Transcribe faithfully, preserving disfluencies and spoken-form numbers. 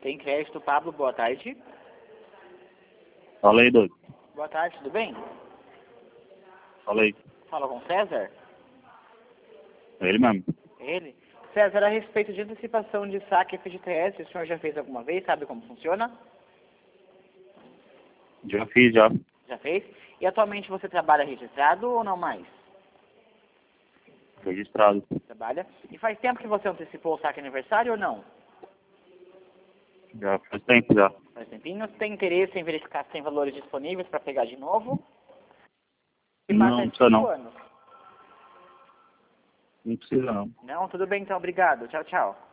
Tem crédito, Pablo, boa tarde. Fala aí, doido. Boa tarde, tudo bem? Fala aí. Fala com César? É ele mesmo. Ele? César, a respeito de antecipação de saque F G T S, o senhor já fez alguma vez? Sabe como funciona? Já fiz, já. Já fez? E atualmente você trabalha registrado ou não mais? Registrado. Trabalha. E faz tempo que você antecipou o saque aniversário ou não? Já faz tempo, já. Faz tempinho. Tem interesse em verificar se tem valores disponíveis para pegar de novo? E Não, passa não de precisa cinco não. anos. Não precisa não. Não? Tudo bem então, obrigado. Tchau, tchau.